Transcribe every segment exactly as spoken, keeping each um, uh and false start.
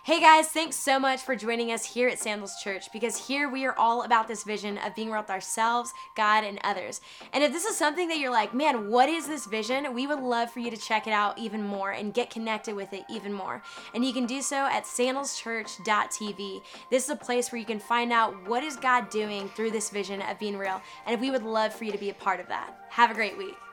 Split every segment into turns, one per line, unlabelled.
Hey guys, thanks so much for joining us here at Sandals Church, because here we are all about this vision of being real with ourselves, God, and others. And if this is something that you're like, man, what is this vision? We would love for you to check it out even more and get connected with it even more. And you can do so at sandals church dot t v. This is a place where you can find out what is God doing through this vision of being real. And we would love for you to be a part of that. Have a great week.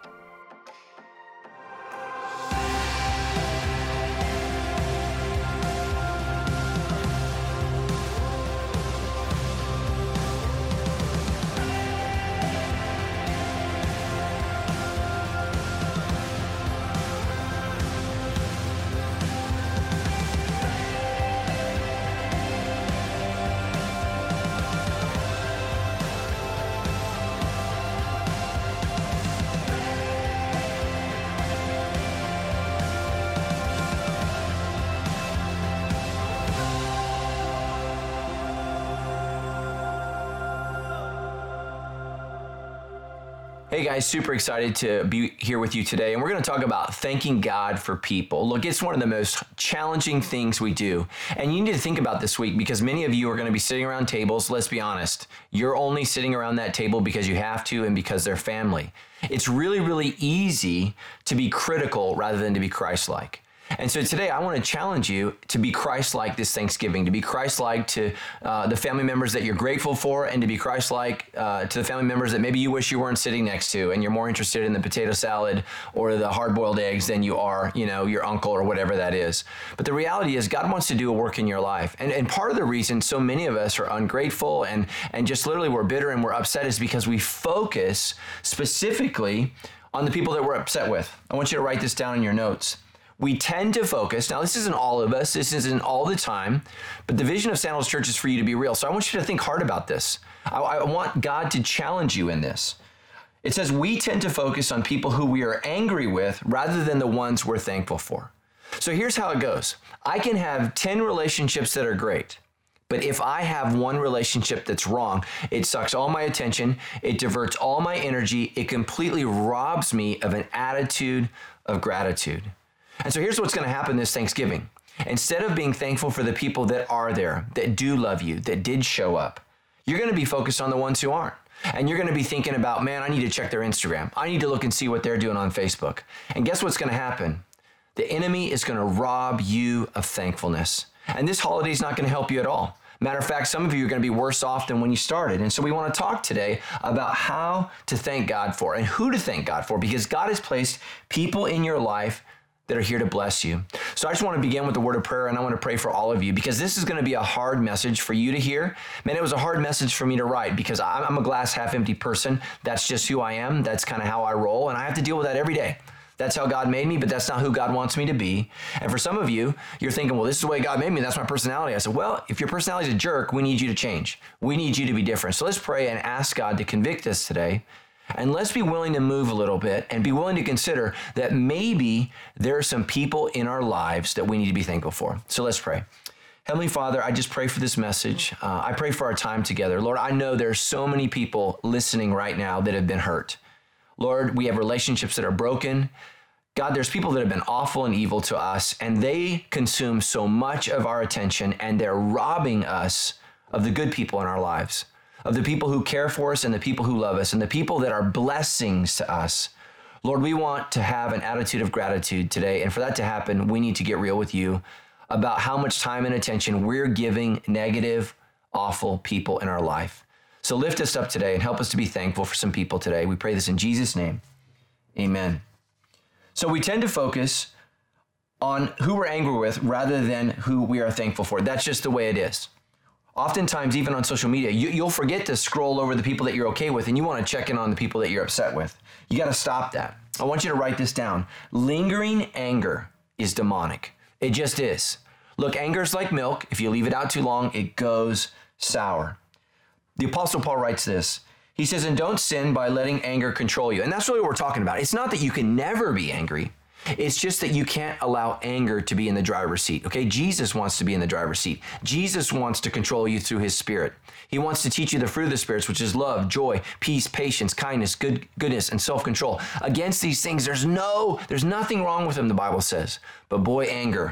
Hey guys, super excited to be here with you today, and we're going to talk about thanking God for people. Look, it's one of the most challenging things we do, and you need to think about this week because many of you are going to be sitting around tables. Let's be honest, you're only sitting around that table because you have to and because they're family. It's really, really easy to be critical rather than to be Christ-like. And so today I want to challenge you to be Christ-like this Thanksgiving, to be Christ-like to uh, the family members that you're grateful for, and to be Christ-like uh, to the family members that maybe you wish you weren't sitting next to, and you're more interested in the potato salad or the hard-boiled eggs than you are, you know, your uncle or whatever that is. But the reality is God wants to do a work in your life. And, and part of the reason so many of us are ungrateful and, and just literally we're bitter and we're upset is because we focus specifically on the people that we're upset with. I want you to write this down in your notes. We tend to focus, now this isn't all of us, this isn't all the time, but the vision of Sandals Church is for you to be real. So I want you to think hard about this. I, I want God to challenge you in this. It says we tend to focus on people who we are angry with rather than the ones we're thankful for. So here's how it goes. I can have ten relationships that are great, but if I have one relationship that's wrong, it sucks all my attention, it diverts all my energy, it completely robs me of an attitude of gratitude. And so here's what's going to happen this Thanksgiving. Instead of being thankful for the people that are there, that do love you, that did show up, you're going to be focused on the ones who aren't. And you're going to be thinking about, man, I need to check their Instagram. I need to look and see what they're doing on Facebook. And guess what's going to happen? The enemy is going to rob you of thankfulness. And this holiday is not going to help you at all. Matter of fact, some of you are going to be worse off than when you started. And so we want to talk today about how to thank God for and who to thank God for, because God has placed people in your life that are here to bless you. So I just want to begin with a word of prayer, and I want to pray for all of you because this is going to be a hard message for you to hear. Man, it was a hard message for me to write because I'm a glass half empty person. That's just who I am. That's kind of how I roll, and I have to deal with that every day. That's how God made me, but that's not who God wants me to be. And for some of you, you're thinking, well, this is the way God made me. That's my personality. I said, well, if your personality is a jerk, we need you to change. We need you to be different. So let's pray and ask God to convict us today. And let's be willing to move a little bit and be willing to consider that maybe there are some people in our lives that we need to be thankful for. So let's pray. Heavenly Father, I just pray for this message. Uh, I pray for our time together. Lord, I know there's so many people listening right now that have been hurt. Lord, we have relationships that are broken. God, there's people that have been awful and evil to us, and they consume so much of our attention, and they're robbing us of the good people in our lives, of the people who care for us and the people who love us and the people that are blessings to us. Lord, we want to have an attitude of gratitude today. And for that to happen, we need to get real with you about how much time and attention we're giving negative, awful people in our life. So lift us up today and help us to be thankful for some people today. We pray this in Jesus' name. Amen. So we tend to focus on who we're angry with rather than who we are thankful for. That's just the way it is. Oftentimes, even on social media, you, you'll forget to scroll over the people that you're okay with, and you want to check in on the people that you're upset with. You got to stop that. I want you to write this down. Lingering anger is demonic. It just is. Look, anger is like milk. If you leave it out too long, it goes sour. The Apostle Paul writes this. He says, and don't sin by letting anger control you. And that's really what we're talking about. It's not that you can never be angry. It's just that you can't allow anger to be in the driver's seat, okay? Jesus wants to be in the driver's seat. Jesus wants to control you through his Spirit. He wants to teach you the fruit of the spirits, which is love, joy, peace, patience, kindness, good, goodness, and self-control. Against these things, there's no, there's nothing wrong with them, the Bible says. But boy, anger.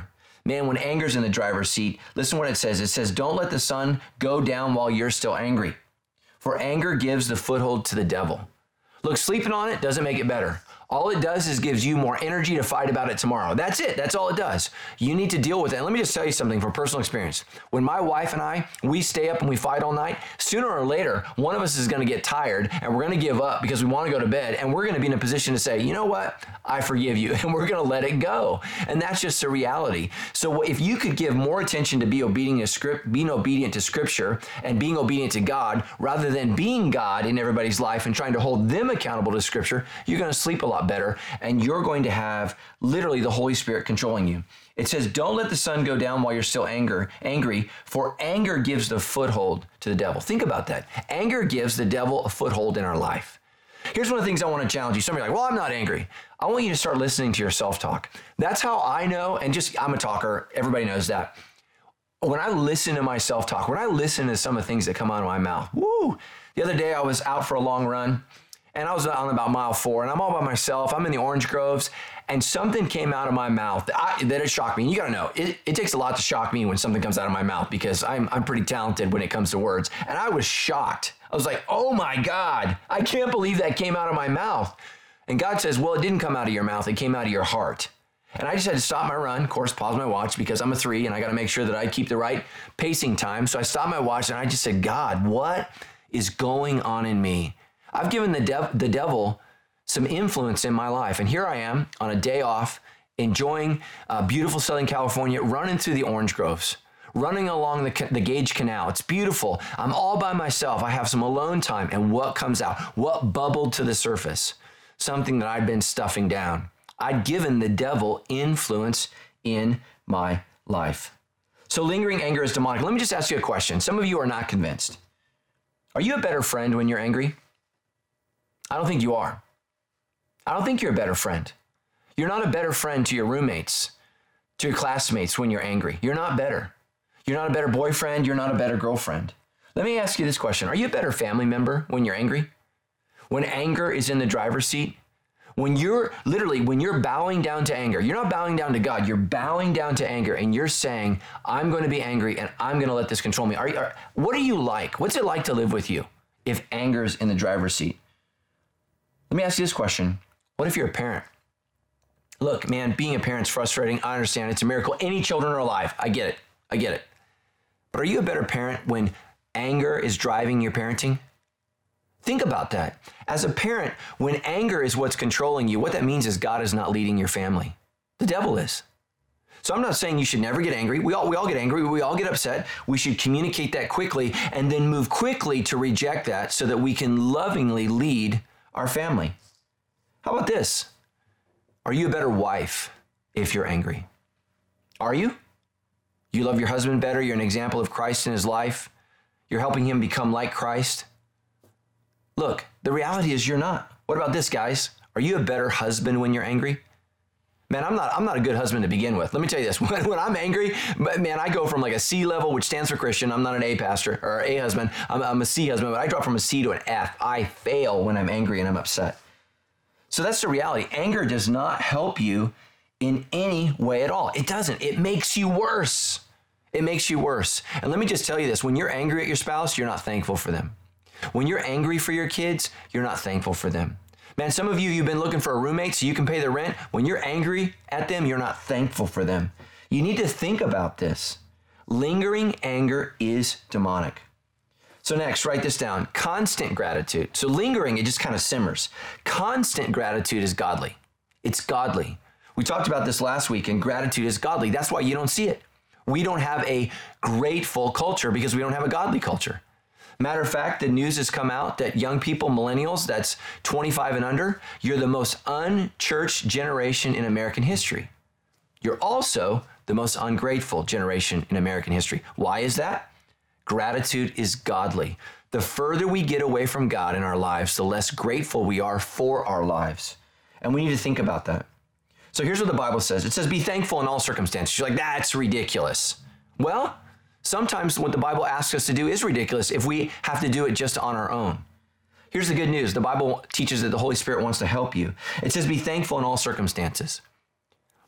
Man, when anger's in the driver's seat, listen to what it says. It says, don't let the sun go down while you're still angry, for anger gives the foothold to the devil. Look, sleeping on it doesn't make it better. All it does is gives you more energy to fight about it tomorrow. That's it. That's all it does. You need to deal with it. And let me just tell you something from personal experience. When my wife and I, we stay up and we fight all night, sooner or later, one of us is going to get tired and we're going to give up because we want to go to bed. And we're going to be in a position to say, you know what? I forgive you. And we're going to let it go. And that's just the reality. So if you could give more attention to be obedient to script, being obedient to scripture and being obedient to God, rather than being God in everybody's life and trying to hold them accountable to scripture, you're going to sleep a lot better, and you're going to have literally the Holy Spirit controlling you. It says, don't let the sun go down while you're still anger, angry, for anger gives the foothold to the devil. Think about that. Anger gives the devil a foothold in our life. Here's one of the things I want to challenge you. Some of you are like, well, I'm not angry. I want you to start listening to your self-talk. That's how I know, and just, I'm a talker. Everybody knows that. When I listen to my self-talk, when I listen to some of the things that come out of my mouth, woo! The other day I was out for a long run, and I was on about mile four, and I'm all by myself. I'm in the orange groves, and something came out of my mouth that, I, that it shocked me. And you gotta know, it, it takes a lot to shock me when something comes out of my mouth, because I'm, I'm pretty talented when it comes to words. And I was shocked. I was like, oh my God, I can't believe that came out of my mouth. And God says, well, it didn't come out of your mouth, it came out of your heart. And I just had to stop my run, of course, pause my watch, because I'm a three, and I gotta make sure that I keep the right pacing time. So I stopped my watch, and I just said, God, what is going on in me? I've given the, dev- the devil some influence in my life. And here I am on a day off, enjoying uh, beautiful Southern California, running through the orange groves, running along the, the Gage Canal. It's beautiful. I'm all by myself. I have some alone time. And what comes out? What bubbled to the surface? Something that I'd been stuffing down. I'd given the devil influence in my life. So lingering anger is demonic. Let me just ask you a question. Some of you are not convinced. Are you a better friend when you're angry? I don't think you are. I don't think you're a better friend. You're not a better friend to your roommates, to your classmates when you're angry. You're not better. You're not a better boyfriend. You're not a better girlfriend. Let me ask you this question. Are you a better family member when you're angry? When anger is in the driver's seat? When you're literally, when you're bowing down to anger, you're not bowing down to God, you're bowing down to anger, and you're saying, I'm going to be angry and I'm going to let this control me. Are, are, what are you like? What's it like to live with you if anger's in the driver's seat? Let me ask you this question. What if you're a parent? Look, man, being a parent's frustrating. I understand. It's a miracle. Any children are alive. I get it. I get it. But are you a better parent when anger is driving your parenting? Think about that. As a parent, when anger is what's controlling you, what that means is God is not leading your family. The devil is. So I'm not saying you should never get angry. We all, we all get angry. We all get upset. We should communicate that quickly and then move quickly to reject that so that we can lovingly lead our family. How about this? Are you a better wife if you're angry? Are you? You love your husband better. You're an example of Christ in his life. You're helping him become like Christ. Look, the reality is you're not. What about this, guys? Are you a better husband when you're angry? Man, I'm not I'm not a good husband to begin with. Let me tell you this. When, when I'm angry, man, I go from like a C level, which stands for Christian. I'm not an A pastor or A husband. I'm, I'm a C husband, but I drop from a C to an F. I fail when I'm angry and I'm upset. So that's the reality. Anger does not help you in any way at all. It doesn't. It makes you worse. It makes you worse. And let me just tell you this. When you're angry at your spouse, you're not thankful for them. When you're angry for your kids, you're not thankful for them. Man, some of you, you've been looking for a roommate so you can pay their rent. When you're angry at them, you're not thankful for them. You need to think about this. Lingering anger is demonic. So next, write this down. Constant gratitude. So lingering, it just kind of simmers. Constant gratitude is godly. It's godly. We talked about this last week, and gratitude is godly. That's why you don't see it. We don't have a grateful culture because we don't have a godly culture. Matter of fact, the news has come out that young people, millennials, that's twenty-five and under, you're the most unchurched generation in American history. You're also the most ungrateful generation in American history. Why is that? Gratitude is godly. The further we get away from God in our lives, the less grateful we are for our lives. And we need to think about that. So here's what the Bible says. It says, be thankful in all circumstances. You're like, that's ridiculous. Well, sometimes what the Bible asks us to do is ridiculous if we have to do it just on our own. Here's the good news. The Bible teaches that the Holy Spirit wants to help you. It says, be thankful in all circumstances.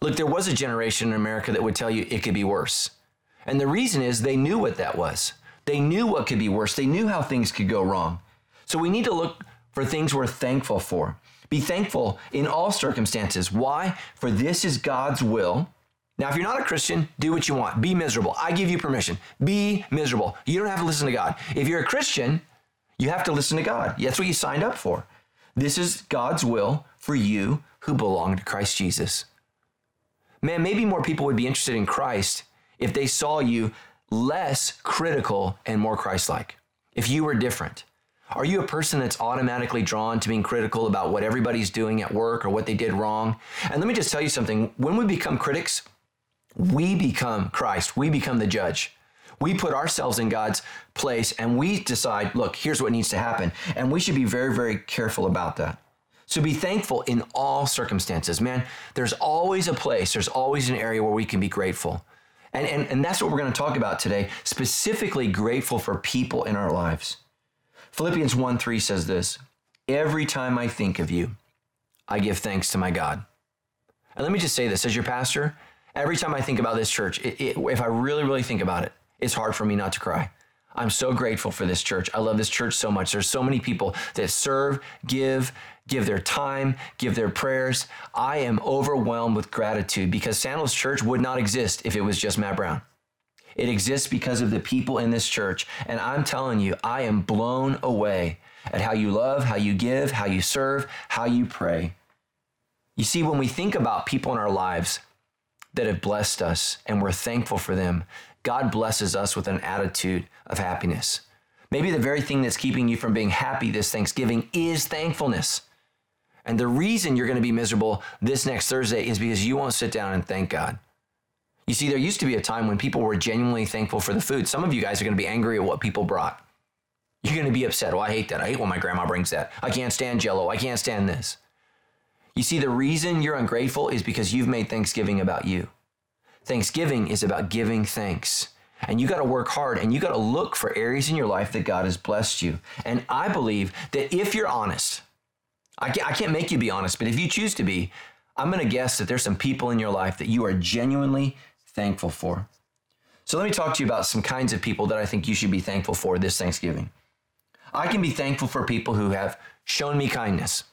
Look, there was a generation in America that would tell you it could be worse. And the reason is they knew what that was. They knew what could be worse. They knew how things could go wrong. So we need to look for things we're thankful for. Be thankful in all circumstances. Why? For this is God's will. Now, if you're not a Christian, do what you want. Be miserable. I give you permission. Be miserable. You don't have to listen to God. If you're a Christian, you have to listen to God. That's what you signed up for. This is God's will for you who belong to Christ Jesus. Man, maybe more people would be interested in Christ if they saw you less critical and more Christ-like. If you were different. Are you a person that's automatically drawn to being critical about what everybody's doing at work or what they did wrong? And let me just tell you something. When we become critics, we become Christ. We become the judge. We put ourselves in God's place and we decide, look, here's what needs to happen. And we should be very, very careful about that. So be thankful in all circumstances. Man, there's always a place, there's always an area where we can be grateful. And, and, and that's what we're going to talk about today, specifically grateful for people in our lives. Philippians one three says this, every time I think of you, I give thanks to my God. And let me just say this, as your pastor, every time I think about this church, it, it, if I really, really think about it, it's hard for me not to cry. I'm so grateful for this church. I love this church so much. There's so many people that serve, give, give their time, give their prayers. I am overwhelmed with gratitude because Sandals Church would not exist if it was just Matt Brown. It exists because of the people in this church. And I'm telling you, I am blown away at how you love, how you give, how you serve, how you pray. You see, when we think about people in our lives that have blessed us and we're thankful for them, God blesses us with an attitude of happiness. Maybe the very thing that's keeping you from being happy this Thanksgiving is thankfulness. And the reason you're going to be miserable this next Thursday is because you won't sit down and thank God. You see, there used to be a time when people were genuinely thankful for the food. Some of you guys are going to be angry at what people brought. You're going to be upset. Oh, I hate that. I hate when my grandma brings that. I can't stand Jell-O. I can't stand this. You see, the reason you're ungrateful is because you've made Thanksgiving about you. Thanksgiving is about giving thanks. And you got to work hard and you got to look for areas in your life that God has blessed you. And I believe that if you're honest, I can't, I can't make you be honest, but if you choose to be, I'm going to guess that there's some people in your life that you are genuinely thankful for. So let me talk to you about some kinds of people that I think you should be thankful for this Thanksgiving. I can be thankful for people who have shown me kindness.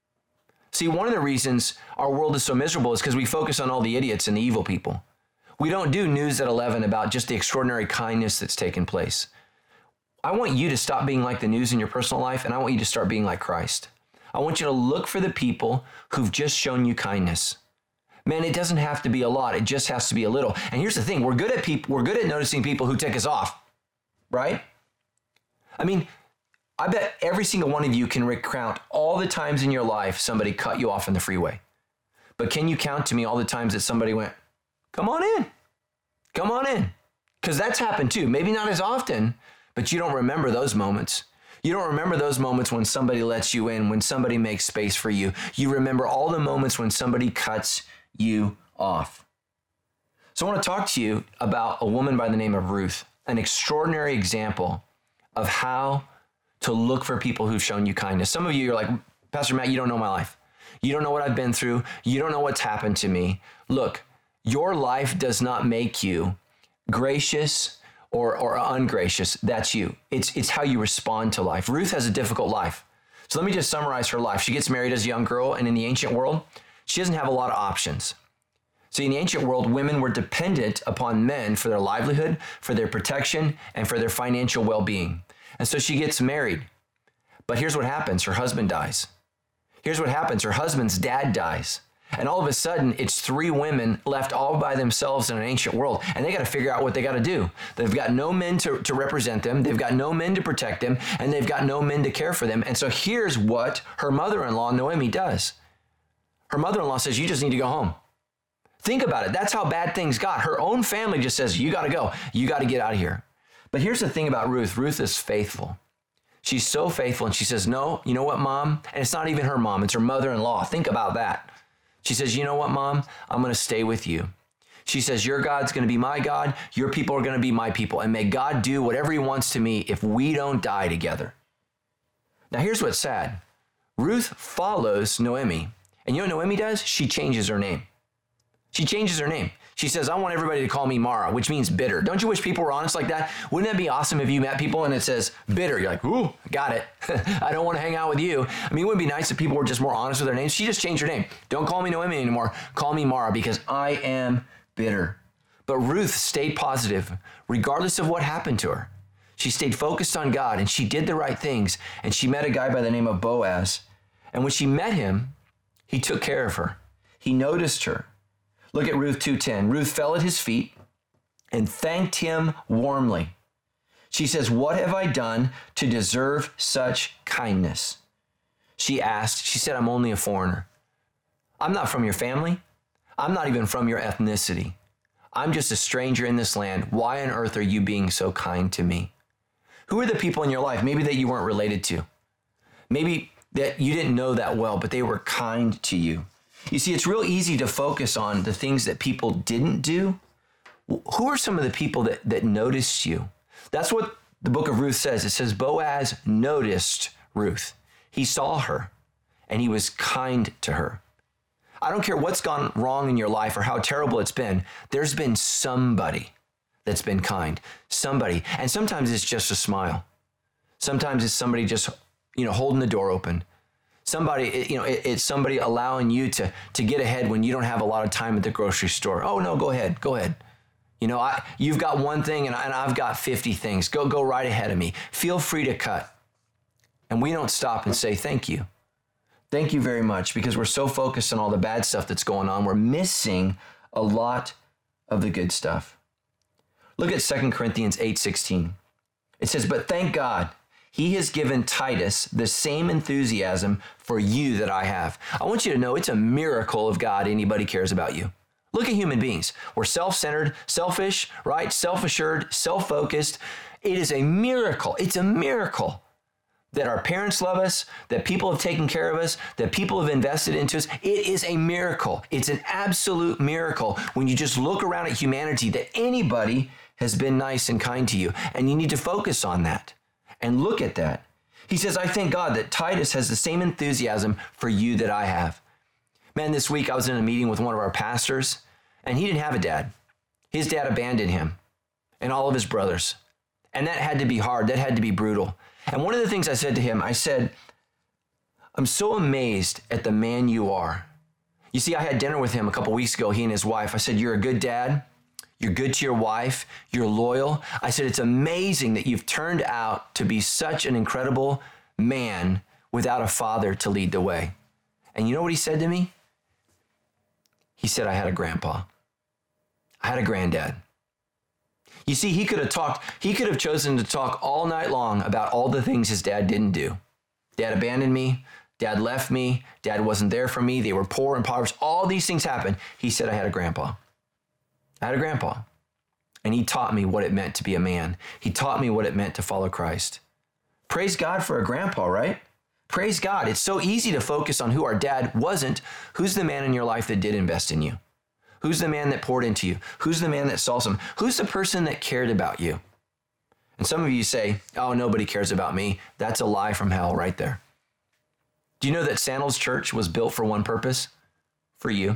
See, one of the reasons our world is so miserable is because we focus on all the idiots and the evil people. We don't do news at eleven about just the extraordinary kindness that's taken place. I want you to stop being like the news in your personal life, and I want you to start being like Christ. I want you to look for the people who've just shown you kindness. Man, it doesn't have to be a lot. It just has to be a little. And here's the thing. We're good at people. We're good at noticing people who tick us off, right? I mean, I bet every single one of you can recount all the times in your life somebody cut you off in the freeway. But can you count to me all the times that somebody went, come on in, come on in? Because that's happened too. Maybe not as often, but you don't remember those moments. You don't remember those moments when somebody lets you in, when somebody makes space for you. You remember all the moments when somebody cuts you off. So I want to talk to you about a woman by the name of Ruth, an extraordinary example of how to look for people who've shown you kindness. Some of you are like, Pastor Matt, you don't know my life. You don't know what I've been through. You don't know what's happened to me. Look, your life does not make you gracious or, or ungracious. That's you. It's, it's how you respond to life. Ruth has a difficult life. So let me just summarize her life. She gets married as a young girl, and in the ancient world, she doesn't have a lot of options. See, in the ancient world, women were dependent upon men for their livelihood, for their protection, and for their financial well-being. And so she gets married. But here's what happens. Her husband dies. Here's what happens. Her husband's dad dies. And all of a sudden, it's three women left all by themselves in an ancient world. And they got to figure out what they got to do. They've got no men to, to represent them. They've got no men to protect them. And they've got no men to care for them. And so here's what her mother-in-law, Naomi, does. Her mother-in-law says, you just need to go home. Think about it. That's how bad things got. Her own family just says, you got to go. You got to get out of here. But here's the thing about Ruth. Ruth is faithful. She's so faithful. And she says, no, you know what, Mom? And it's not even her mom. It's her mother-in-law. Think about that. She says, you know what, Mom? I'm going to stay with you. She says, your God's going to be my God. Your people are going to be my people. And may God do whatever he wants to me if we don't die together. Now, here's what's sad. Ruth follows Naomi. And you know what Naomi does? She changes her name. She changes her name. She says, I want everybody to call me Mara, which means bitter. Don't you wish people were honest like that? Wouldn't that be awesome if you met people and it says bitter? You're like, ooh, got it. I don't want to hang out with you. I mean, it would be nice if people were just more honest with their names. She just changed her name. Don't call me Noemi anymore. Call me Mara because I am bitter. But Ruth stayed positive regardless of what happened to her. She stayed focused on God and she did the right things. And she met a guy by the name of Boaz. And when she met him, he took care of her. He noticed her. Look at Ruth two ten. Ruth fell at his feet and thanked him warmly. She says, what have I done to deserve such kindness? She asked, she said, I'm only a foreigner. I'm not from your family. I'm not even from your ethnicity. I'm just a stranger in this land. Why on earth are you being so kind to me? Who are the people in your life, maybe that you weren't related to? Maybe that you didn't know that well, but they were kind to you. You see, it's real easy to focus on the things that people didn't do. Who are some of the people that, that noticed you? That's what the book of Ruth says. It says Boaz noticed Ruth. He saw her and he was kind to her. I don't care what's gone wrong in your life or how terrible it's been. There's been somebody that's been kind, somebody. And sometimes it's just a smile. Sometimes it's somebody just, you know, holding the door open. Somebody, you know, it, it's somebody allowing you to, to get ahead when you don't have a lot of time at the grocery store. Oh, no, go ahead. Go ahead. You know, I, you've got one thing and, I, and I've got fifty things. Go, go right ahead of me. Feel free to cut. And we don't stop and say, thank you. Thank you very much, because we're so focused on all the bad stuff that's going on. We're missing a lot of the good stuff. Look at Second Corinthians eight sixteen. It says, but thank God, he has given Titus the same enthusiasm for you that I have. I want you to know it's a miracle of God anybody cares about you. Look at human beings. We're self-centered, selfish, right? Self-assured, self-focused. It is a miracle. It's a miracle that our parents love us, that people have taken care of us, that people have invested into us. It is a miracle. It's an absolute miracle when you just look around at humanity that anybody has been nice and kind to you. And you need to focus on that and look at that. He says, I thank God that Titus has the same enthusiasm for you that I have. Man, this week I was in a meeting with one of our pastors, and he didn't have a dad. His dad abandoned him and all of his brothers. And that had to be hard. That had to be brutal. And one of the things I said to him, I said, I'm so amazed at the man you are. You see, I had dinner with him a couple weeks ago, he and his wife. I said, you're a good dad. You're good to your wife. You're loyal. I said, it's amazing that you've turned out to be such an incredible man without a father to lead the way. And you know what he said to me? He said, I had a grandpa. I had a granddad. You see, he could have talked, he could have chosen to talk all night long about all the things his dad didn't do. Dad abandoned me. Dad left me. Dad wasn't there for me. They were poor and impoverished. All these things happened. He said, I had a grandpa. I had a grandpa. And he taught me what it meant to be a man. He taught me what it meant to follow Christ. Praise God for a grandpa, right? Praise God. It's so easy to focus on who our dad wasn't. Who's the man in your life that did invest in you? Who's the man that poured into you? Who's the man that saw some? Who's the person that cared about you? And some of you say, oh, nobody cares about me. That's a lie from hell right there. Do you know that Sandals Church was built for one purpose? For you.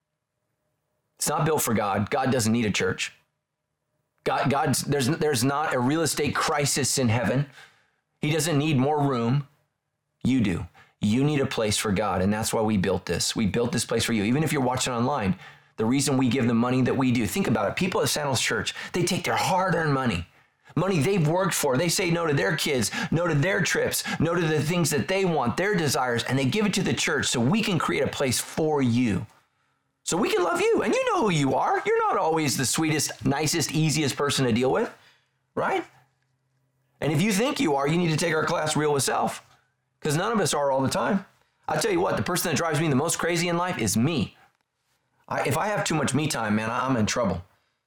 It's not built for God. God doesn't need a church. God, God's, there's, there's not a real estate crisis in heaven. He doesn't need more room. You do. You need a place for God, and that's why we built this. We built this place for you. Even if you're watching online, the reason we give the money that we do, think about it. People at Sandals Church, they take their hard-earned money, money they've worked for. They say no to their kids, no to their trips, no to the things that they want, their desires, and they give it to the church so we can create a place for you. So we can love you, and you know who you are. You're not always the sweetest, nicest, easiest person to deal with, right? And if you think you are, you need to take our class, Real with Self, because none of us are all the time. I tell you what, the person that drives me the most crazy in life is me. I, if I have too much me time, man, I'm in trouble.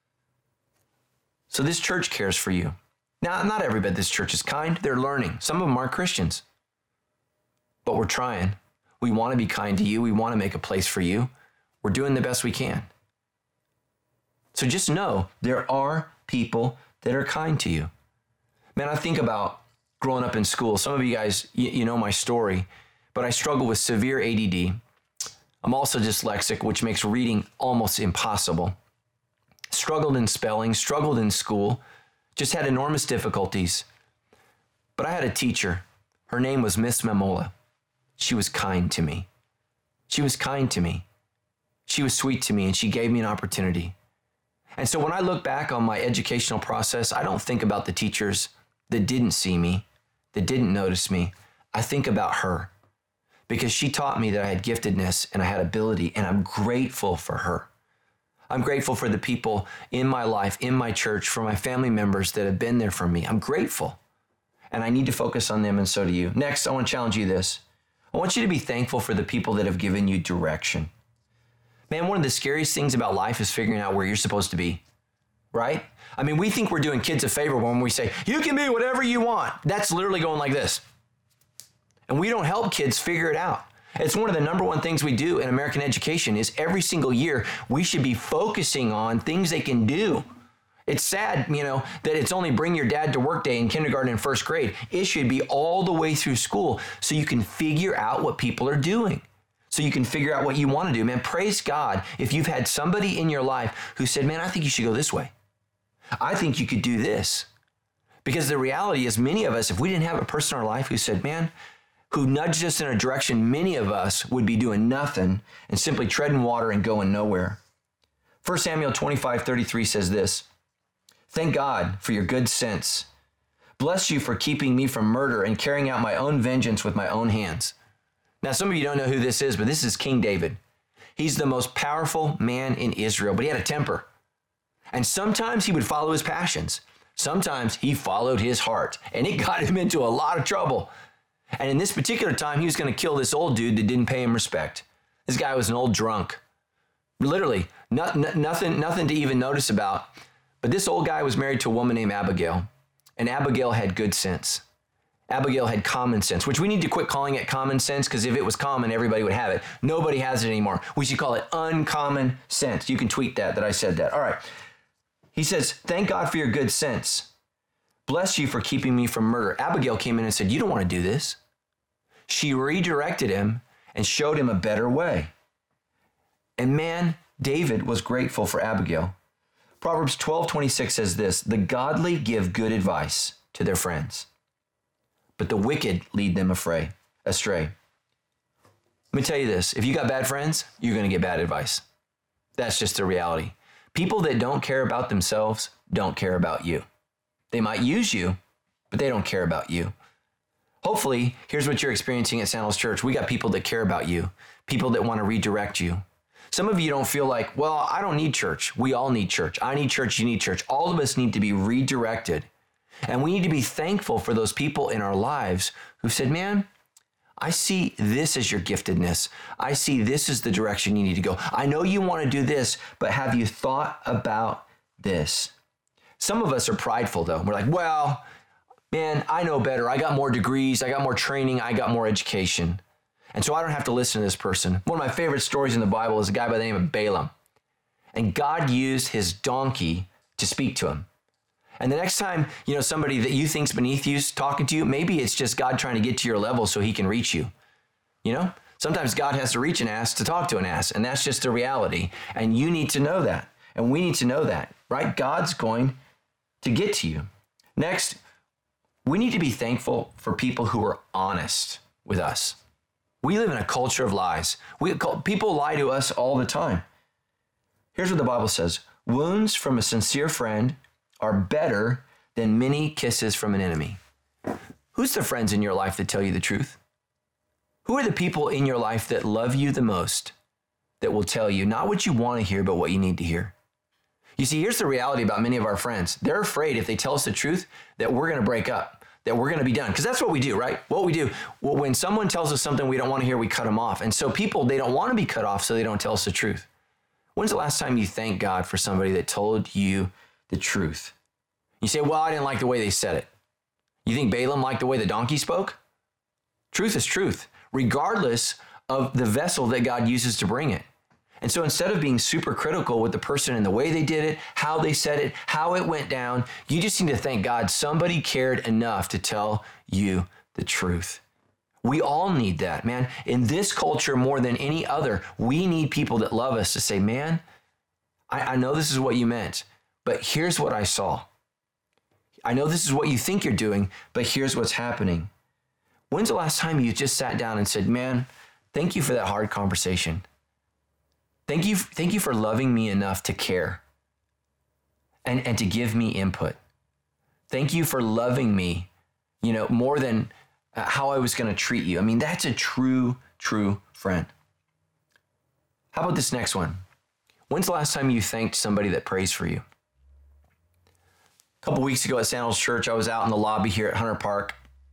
So this church cares for you. Now, not everybody at this church is kind. They're learning. Some of them aren't Christians. But we're trying. We want to be kind to you. We want to make a place for you. We're doing the best we can. So just know there are people that are kind to you. Man, I think about growing up in school. Some of you guys, you, you know my story, but I struggled with severe A D D. I'm also dyslexic, which makes reading almost impossible. Struggled in spelling, struggled in school, just had enormous difficulties. But I had a teacher. Her name was Miss Mamola. She was kind to me. She was kind to me. She was sweet to me, and she gave me an opportunity. And so when I look back on my educational process, I don't think about the teachers that didn't see me, that didn't notice me. I think about her because she taught me that I had giftedness and I had ability, and I'm grateful for her. I'm grateful for the people in my life, in my church, for my family members that have been there for me. I'm grateful, and I need to focus on them, and so do you. Next, I want to challenge you this. I want you to be thankful for the people that have given you direction. Man, one of the scariest things about life is figuring out where you're supposed to be, right? I mean, we think we're doing kids a favor when we say, you can be whatever you want. That's literally going like this. And we don't help kids figure it out. It's one of the number one things we do in American education is every single year, we should be focusing on things they can do. It's sad, you know, that it's only bring your dad to work day in kindergarten and first grade. It should be all the way through school so you can figure out what people are doing, so you can figure out what you want to do. Man, praise God if you've had somebody in your life who said, man, I think you should go this way. I think you could do this. Because the reality is many of us, if we didn't have a person in our life who said, man, who nudged us in a direction, many of us would be doing nothing and simply treading water and going nowhere. First Samuel twenty-five thirty-three says this, thank God for your good sense. Bless you for keeping me from murder and carrying out my own vengeance with my own hands. Now, some of you don't know who this is, but this is King David. He's the most powerful man in Israel, but he had a temper. And sometimes he would follow his passions. Sometimes he followed his heart, and it got him into a lot of trouble. And in this particular time, he was going to kill this old dude that didn't pay him respect. This guy was an old drunk. Literally, not, not, nothing, nothing to even notice about. But this old guy was married to a woman named Abigail, and Abigail had good sense. Abigail had common sense, which we need to quit calling it common sense, because if it was common, everybody would have it. Nobody has it anymore. We should call it uncommon sense. You can tweet that, that I said that. All right. He says, thank God for your good sense. Bless you for keeping me from murder. Abigail came in and said, you don't want to do this. She redirected him and showed him a better way. And man, David was grateful for Abigail. Proverbs twelve twenty-six says this, the godly give good advice to their friends, but the wicked lead them astray. Astray. Let me tell you this, if you got bad friends, you're going to get bad advice. That's just the reality. People that don't care about themselves don't care about you. They might use you, but they don't care about you. Hopefully, here's what you're experiencing at Sandals Church. We got people that care about you, people that want to redirect you. Some of you don't feel like, well, I don't need church. We all need church. I need church. You need church. All of us need to be redirected. And we need to be thankful for those people in our lives who said, man, I see this as your giftedness. I see this as the direction you need to go. I know you want to do this, but have you thought about this? Some of us are prideful, though. We're like, well, man, I know better. I got more degrees. I got more training. I got more education. And so I don't have to listen to this person. One of my favorite stories in the Bible is a guy by the name of Balaam. And God used his donkey to speak to him. And the next time, you know, somebody that you think's beneath you is talking to you, maybe it's just God trying to get to your level so he can reach you. You know, sometimes God has to reach an ass to talk to an ass, and that's just a reality. And you need to know that. And we need to know that, right? God's going to get to you. Next, we need to be thankful for people who are honest with us. We live in a culture of lies. We people lie to us all the time. Here's what the Bible says. Wounds from a sincere friend are better than many kisses from an enemy. Who's the friends in your life that tell you the truth? Who are the people in your life that love you the most, that will tell you not what you want to hear, but what you need to hear? You see, here's the reality about many of our friends. They're afraid if they tell us the truth that we're going to break up, that we're going to be done. Because that's what we do, right? What we do, well, when someone tells us something we don't want to hear, we cut them off. And so people, they don't want to be cut off, so they don't tell us the truth. When's the last time you thanked God for somebody that told you the truth? You say, well, I didn't like the way they said it. You think Balaam liked the way the donkey spoke? Truth is truth, regardless of the vessel that God uses to bring it. And so instead of being super critical with the person and the way they did it, how they said it, how it went down, you just need to thank God somebody cared enough to tell you the truth. We all need that, man. In this culture, more than any other, we need people that love us to say, man, I, I know this is what you meant, but here's what I saw. I know this is what you think you're doing, but here's what's happening. When's the last time you just sat down and said, man, thank you for that hard conversation. Thank you, thank you for loving me enough to care and, and to give me input. Thank you for loving me, you know, more than how I was going to treat you. I mean, that's a true, true friend. How about this next one? When's the last time you thanked somebody that prays for you? A couple weeks ago at Sandals Church, I was out in the lobby here at Hunter Park.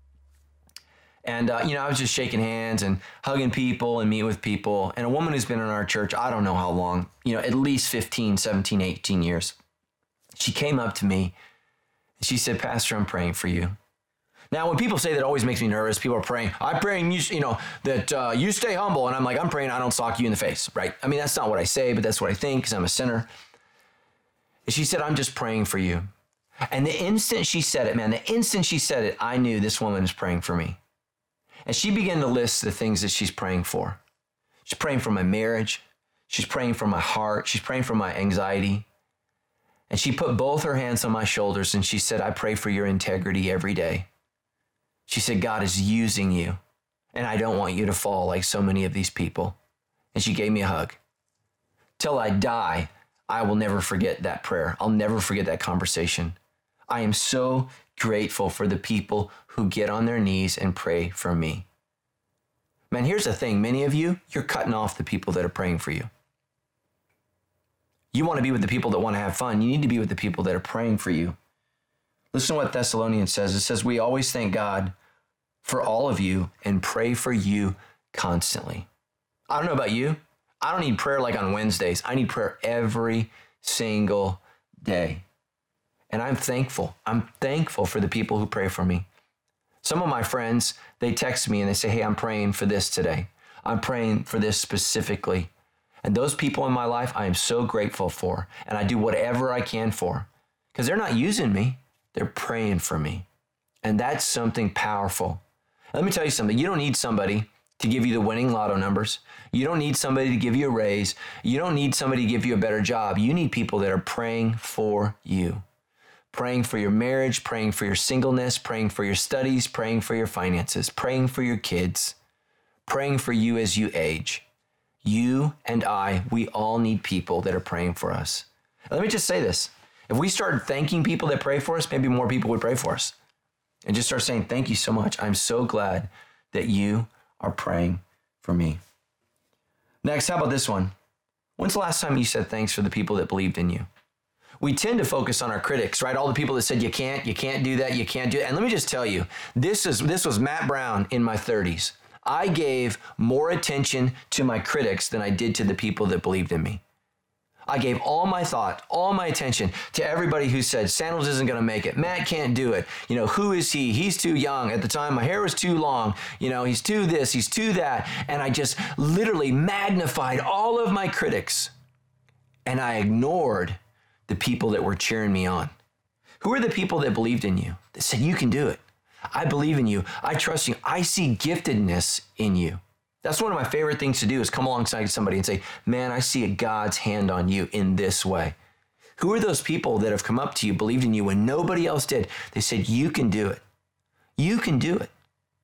And, uh, you know, I was just shaking hands and hugging people and meeting with people. And a woman who's been in our church, I don't know how long, you know, at least fifteen, seventeen, eighteen years. She came up to me and she said, Pastor, I'm praying for you. Now, when people say that, it always makes me nervous. People are praying, I'm praying, you, you know, that uh, you stay humble. And I'm like, I'm praying I don't sock you in the face, right? I mean, that's not what I say, but that's what I think because I'm a sinner. And she said, I'm just praying for you. And the instant she said it, man, the instant she said it, I knew this woman is praying for me. And she began to list the things that she's praying for. She's praying for my marriage. She's praying for my heart. She's praying for my anxiety. And she put both her hands on my shoulders and she said, I pray for your integrity every day. She said, God is using you, and I don't want you to fall like so many of these people. And she gave me a hug. Till I die, I will never forget that prayer. I'll never forget that conversation. I am so grateful for the people who get on their knees and pray for me. Man, here's the thing. Many of you, you're cutting off the people that are praying for you. You want to be with the people that want to have fun. You need to be with the people that are praying for you. Listen to what Thessalonians says. It says, we always thank God for all of you and pray for you constantly. I don't know about you. I don't need prayer like on Wednesdays. I need prayer every single day. And I'm thankful. I'm thankful for the people who pray for me. Some of my friends, they text me and they say, hey, I'm praying for this today. I'm praying for this specifically. And those people in my life, I am so grateful for. And I do whatever I can for. Because they're not using me. They're praying for me. And that's something powerful. Let me tell you something. You don't need somebody to give you the winning lotto numbers. You don't need somebody to give you a raise. You don't need somebody to give you a better job. You need people that are praying for you. Praying for your marriage, praying for your singleness, praying for your studies, praying for your finances, praying for your kids, praying for you as you age. You and I, we all need people that are praying for us. Let me just say this. If we started thanking people that pray for us, maybe more people would pray for us. And just start saying, thank you so much. I'm so glad that you are praying for me. Next, how about this one? When's the last time you said thanks for the people that believed in you? We tend to focus on our critics, right? All the people that said, you can't, you can't do that, you can't do it. And let me just tell you, this is this was Matt Brown in my thirties. I gave more attention to my critics than I did to the people that believed in me. I gave all my thought, all my attention to everybody who said, Sandals isn't going to make it. Matt can't do it. You know, who is he? He's too young. At the time, my hair was too long. You know, he's too this, he's too that. And I just literally magnified all of my critics. And I ignored the people that were cheering me on. Who are the people that believed in you? That said, you can do it. I believe in you. I trust you. I see giftedness in you. That's one of my favorite things to do is come alongside somebody and say, man, I see a God's hand on you in this way. Who are those people that have come up to you, believed in you when nobody else did? They said, you can do it. You can do it.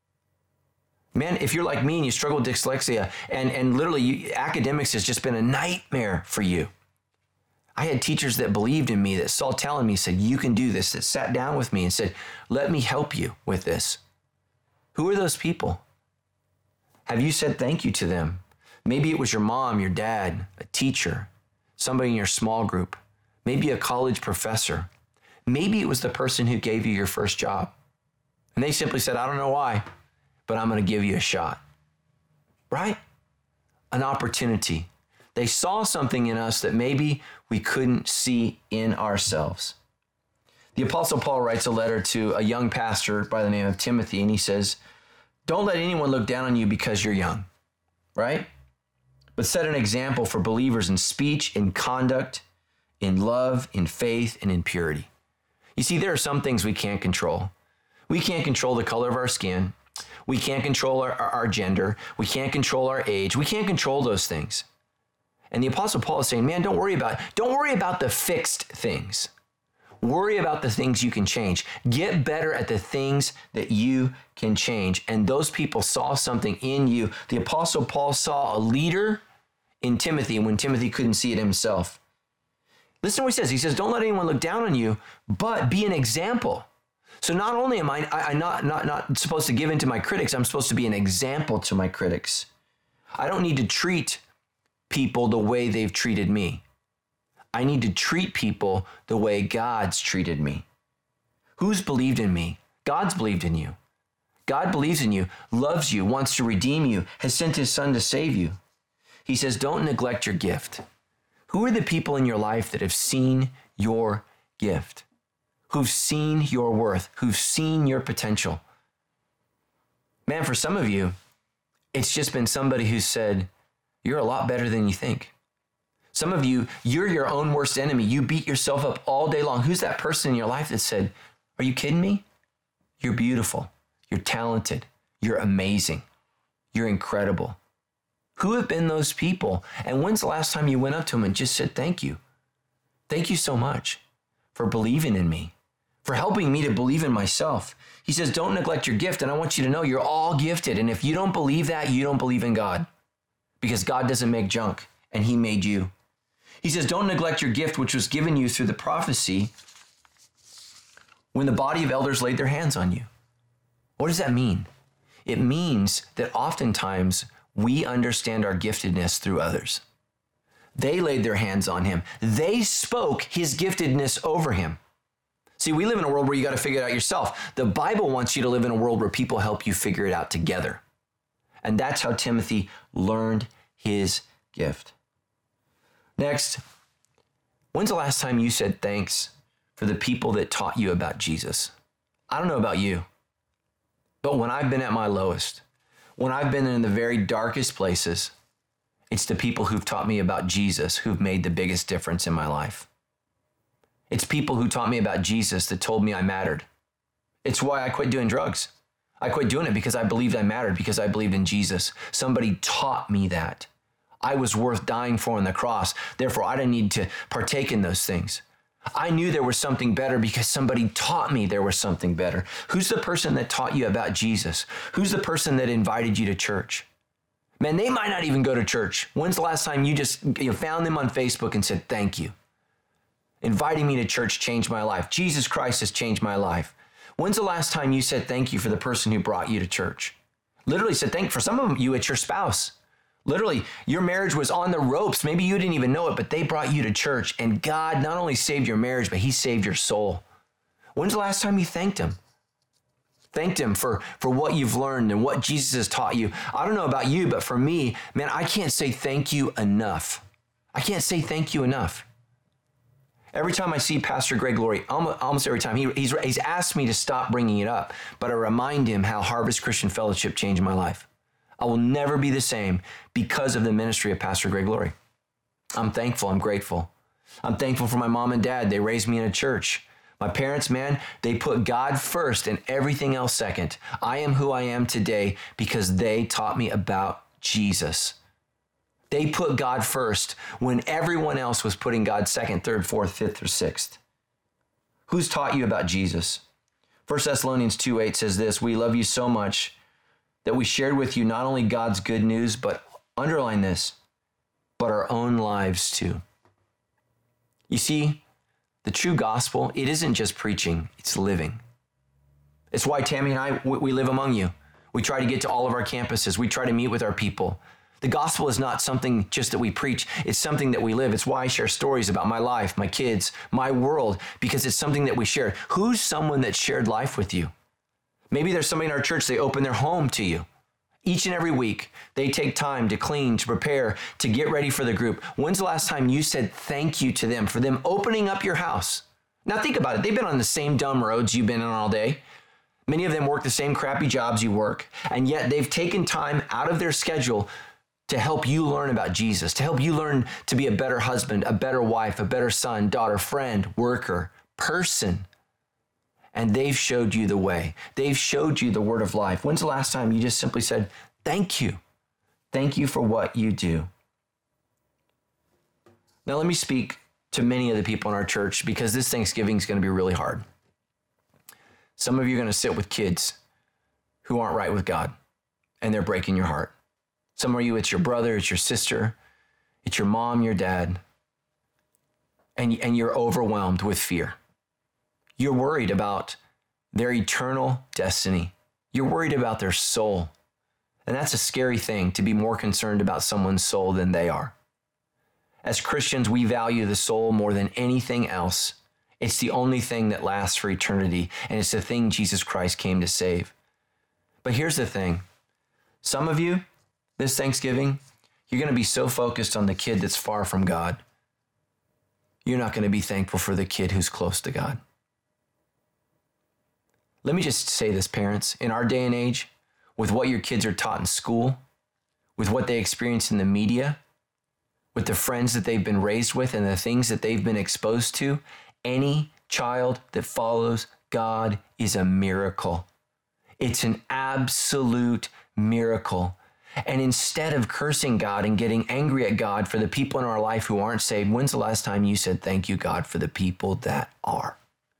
Man, if you're like me and you struggle with dyslexia and, and literally you, academics has just been a nightmare for you. I had teachers that believed in me, that saw talent in me, said, you can do this, that sat down with me and said, let me help you with this. Who are those people? Have you said thank you to them? Maybe it was your mom, your dad, a teacher, somebody in your small group, maybe a college professor. Maybe it was the person who gave you your first job. And they simply said, I don't know why, but I'm going to give you a shot. Right? An opportunity. They saw something in us that maybe we couldn't see in ourselves. The Apostle Paul writes a letter to a young pastor by the name of Timothy, and he says, don't let anyone look down on you because you're young, right? But set an example for believers in speech, in conduct, in love, in faith, and in purity. You see, there are some things we can't control. We can't control the color of our skin. We can't control our, our, our gender. We can't control our age. We can't control those things. And the Apostle Paul is saying, man, don't worry about, don't worry about the fixed things. Worry about the things you can change. Get better at the things that you can change. And those people saw something in you. The Apostle Paul saw a leader in Timothy when Timothy couldn't see it himself. Listen to what he says. He says, don't let anyone look down on you, but be an example. So not only am I, I, I not, not, not supposed to give in to my critics, I'm supposed to be an example to my critics. I don't need to treat people the way they've treated me. I need to treat people the way God's treated me. Who's believed in me? God's believed in you. God believes in you, loves you, wants to redeem you, has sent his son to save you. He says, don't neglect your gift. Who are the people in your life that have seen your gift? Who've seen your worth? Who've seen your potential? Man, for some of you, it's just been somebody who said, you're a lot better than you think. Some of you, you're your own worst enemy. You beat yourself up all day long. Who's that person in your life that said, are you kidding me? You're beautiful. You're talented. You're amazing. You're incredible. Who have been those people? And when's the last time you went up to them and just said, thank you? Thank you so much for believing in me, for helping me to believe in myself. He says, don't neglect your gift. And I want you to know you're all gifted. And if you don't believe that, you don't believe in God, because God doesn't make junk and he made you. He says, don't neglect your gift, which was given you through the prophecy when the body of elders laid their hands on you. What does that mean? It means that oftentimes we understand our giftedness through others. They laid their hands on him. They spoke his giftedness over him. See, we live in a world where you got to figure it out yourself. The Bible wants you to live in a world where people help you figure it out together. And that's how Timothy learned his gift. Next, when's the last time you said thanks for the people that taught you about Jesus? I don't know about you, but when I've been at my lowest, when I've been in the very darkest places, it's the people who've taught me about Jesus who've made the biggest difference in my life. It's people who taught me about Jesus that told me I mattered. It's why I quit doing drugs. I quit doing it because I believed I mattered, because I believed in Jesus. Somebody taught me that. I was worth dying for on the cross. Therefore, I didn't need to partake in those things. I knew there was something better because somebody taught me there was something better. Who's the person that taught you about Jesus? Who's the person that invited you to church? Man, they might not even go to church. When's the last time you just you know, found them on Facebook and said, thank you? Inviting me to church changed my life. Jesus Christ has changed my life. When's the last time you said thank you for the person who brought you to church? Literally said thank you. For some of them, you, it's your spouse. Literally, your marriage was on the ropes. Maybe you didn't even know it, but they brought you to church, and God not only saved your marriage, but he saved your soul. When's the last time you thanked him? Thanked him for, for what you've learned and what Jesus has taught you. I don't know about you, but for me, man, I can't say thank you enough. I can't say thank you enough. Every time I see Pastor Greg Laurie, almost, almost every time, he, he's, he's asked me to stop bringing it up, but I remind him how Harvest Christian Fellowship changed my life. I will never be the same because of the ministry of Pastor Greg Laurie. I'm thankful. I'm grateful. I'm thankful for my mom and dad. They raised me in a church. My parents, man, they put God first and everything else second. I am who I am today because they taught me about Jesus. They put God first when everyone else was putting God second, third, fourth, fifth, or sixth. Who's taught you about Jesus? First Thessalonians two eight says this, we love you so much that we shared with you not only God's good news, but underline this, but our own lives too. You see, the true gospel, it isn't just preaching, it's living. It's why Tammy and I, we live among you. We try to get to all of our campuses. We try to meet with our people. The gospel is not something just that we preach. It's something that we live. It's why I share stories about my life, my kids, my world, because it's something that we share. Who's someone that shared life with you? Maybe there's somebody in our church, they open their home to you. Each and every week, they take time to clean, to prepare, to get ready for the group. When's the last time you said thank you to them for them opening up your house? Now think about it. They've been on the same dumb roads you've been on all day. Many of them work the same crappy jobs you work, and yet they've taken time out of their schedule to help you learn about Jesus, to help you learn to be a better husband, a better wife, a better son, daughter, friend, worker, person. and they've showed you the way. They've showed you the word of life. When's the last time you just simply said, thank you? Thank you for what you do. Now, let me speak to many of the people in our church because this Thanksgiving is going to be really hard. Some of you are going to sit with kids who aren't right with God, and they're breaking your heart. Some of you, it's your brother, it's your sister, it's your mom, your dad, and, and you're overwhelmed with fear. You're worried about their eternal destiny. You're worried about their soul. And that's a scary thing, to be more concerned about someone's soul than they are. As Christians, we value the soul more than anything else. It's the only thing that lasts for eternity, and it's the thing Jesus Christ came to save. But here's the thing. Some of you, this Thanksgiving, you're going to be so focused on the kid that's far from God, you're not going to be thankful for the kid who's close to God. Let me just say this, parents. In our day and age, with what your kids are taught in school, with what they experience in the media, with the friends that they've been raised with and the things that they've been exposed to, any child that follows God is a miracle. It's an absolute miracle. And instead of cursing God and getting angry at God for the people in our life who aren't saved, when's the last time you said, thank you, God, for the people that are?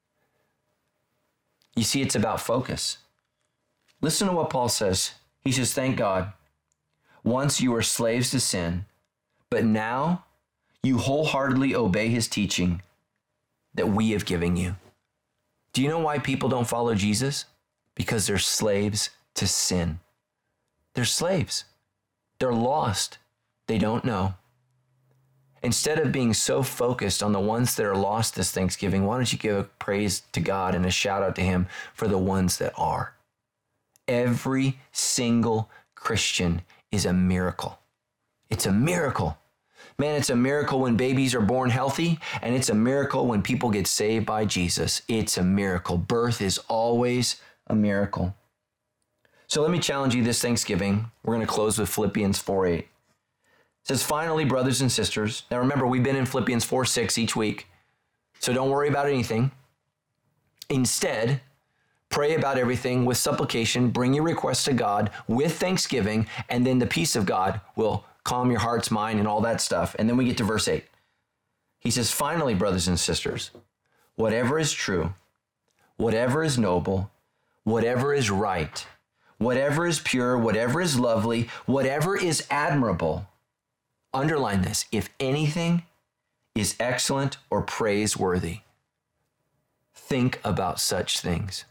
You see, it's about focus. Listen to what Paul says. He says, thank God. Once you were slaves to sin, but now you wholeheartedly obey his teaching that we have given you. Do you know why people don't follow Jesus? Because they're slaves to sin. They're slaves. They're lost. They don't know. Instead of being so focused on the ones that are lost this Thanksgiving, why don't you give a praise to God and a shout out to him for the ones that are? Every single Christian is a miracle. It's a miracle. Man, it's a miracle when babies are born healthy, and it's a miracle when people get saved by Jesus. It's a miracle. Birth is always a miracle. So let me challenge you this Thanksgiving. We're going to close with Philippians four eight. It says, finally, brothers and sisters. Now remember, we've been in Philippians four six each week, so don't worry about anything. Instead, pray about everything with supplication. Bring your requests to God with thanksgiving, and then the peace of God will calm your heart's mind and all that stuff. And then we get to verse eight. He says, finally, brothers and sisters, whatever is true, whatever is noble, whatever is right, whatever is pure, whatever is lovely, whatever is admirable, underline this, if anything is excellent or praiseworthy, think about such things.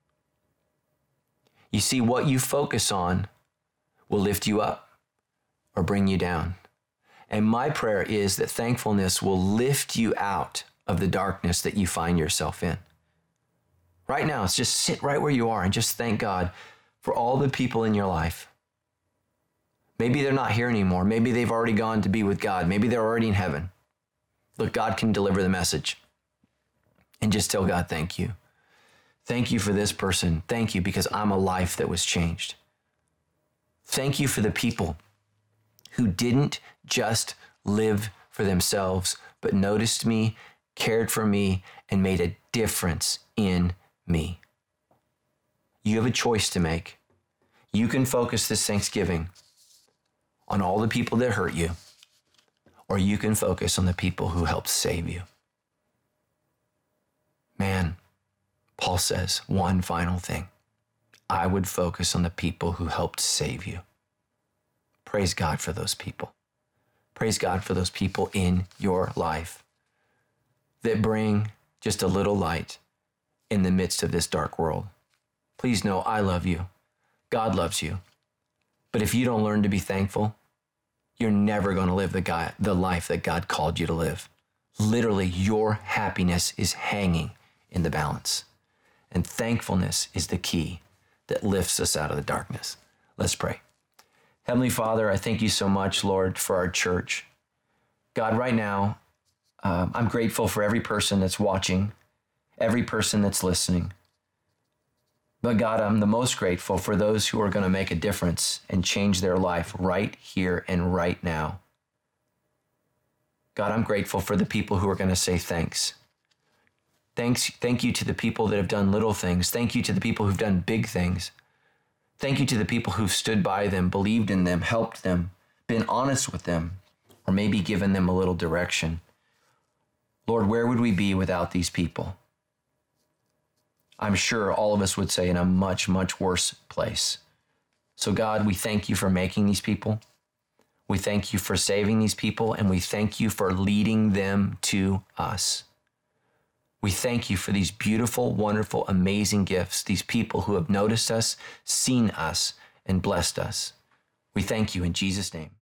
You see, what you focus on will lift you up or bring you down. And my prayer is that thankfulness will lift you out of the darkness that you find yourself in. Right now, it's just sit right where you are and just thank God for all the people in your life. Maybe they're not here anymore. Maybe they've already gone to be with God. Maybe they're already in heaven. Look, God can deliver the message. And just tell God, thank you. Thank you for this person. Thank you because I'm a life that was changed. Thank you for the people who didn't just live for themselves, but noticed me, cared for me, and made a difference in me. You have a choice to make. You can focus this Thanksgiving on all the people that hurt you, or you can focus on the people who helped save you. Man, Paul says one final thing. I would focus on the people who helped save you. Praise God for those people. Praise God for those people in your life that bring just a little light in the midst of this dark world. Please know I love you. God loves you. But if you don't learn to be thankful, you're never going to live the, guy, the life that God called you to live. Literally, your happiness is hanging in the balance. And thankfulness is the key that lifts us out of the darkness. Let's pray. Heavenly Father, I thank you so much, Lord, for our church. God, right now, um, I'm grateful for every person that's watching, every person that's listening. But God, I'm the most grateful for those who are going to make a difference and change their life right here and right now. God, I'm grateful for the people who are going to say thanks. Thanks, thank you to the people that have done little things. Thank you to the people who've done big things. Thank you to the people who've stood by them, believed in them, helped them, been honest with them, or maybe given them a little direction. Lord, where would we be without these people? I'm sure all of us would say in a much, much worse place. So God, we thank you for making these people. We thank you for saving these people, and we thank you for leading them to us. We thank you for these beautiful, wonderful, amazing gifts, these people who have noticed us, seen us, and blessed us. We thank you in Jesus' name.